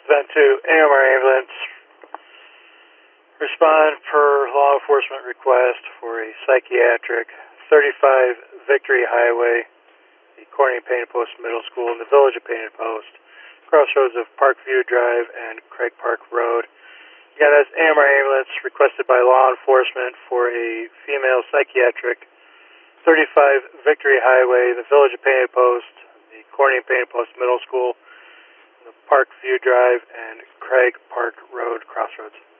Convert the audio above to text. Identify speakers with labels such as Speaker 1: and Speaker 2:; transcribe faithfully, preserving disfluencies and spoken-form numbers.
Speaker 1: Then to A M R ambulance, respond per law enforcement request for a psychiatric, thirty-five Victory Highway, the Corning Painted Post Middle School in the village of Painted Post, crossroads of Parkview Drive and Craig Park Road. Again, that's A M R ambulance requested by law enforcement for a female psychiatric, thirty-five Victory Highway, the village of Painted Post, the Corning Painted Post Middle School, the Parkview Drive and Craig Park Road crossroads.